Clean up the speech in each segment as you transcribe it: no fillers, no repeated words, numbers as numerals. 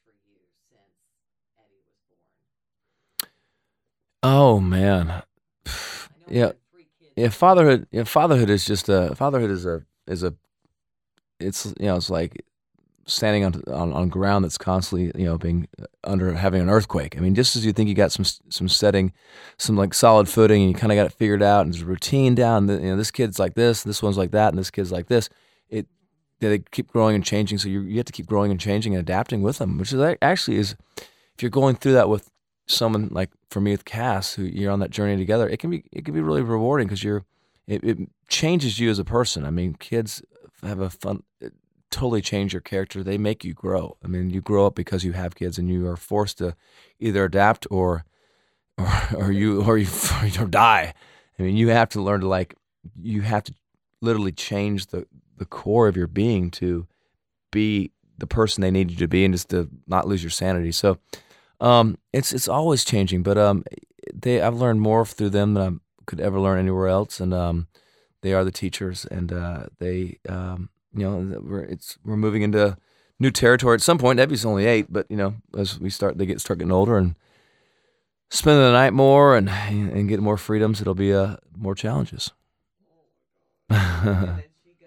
Oh man, yeah, yeah. Fatherhood is just a fatherhood is a it's it's like standing on ground that's constantly being under having an earthquake. I mean, just as you think you got some setting, some like solid footing, and you kind of got it figured out, and there's a routine down. This kid's like this one's like that, and this kid's like this. It They keep growing and changing, so you have to keep growing and changing and adapting with them, which is actually is if you're going through that with someone like for me with Cass, who you're on that journey together, it can be really rewarding because it changes you as a person. I mean, kids have a fun totally change your character. They make you grow. I mean, you grow up because you have kids, and you are forced to either adapt or or you or die. I mean, you have to learn to you have to literally change the core of your being to be the person they need you to be, and just to not lose your sanity. So it's always changing, but I've learned more through them than I could ever learn anywhere else, and they are the teachers, and they we're moving into new territory at some point. Debbie's only 8, but as start getting older and spending the night more and get more freedoms, it'll be more challenges.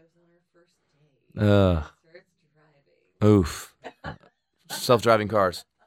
uh, Oof, self-driving cars.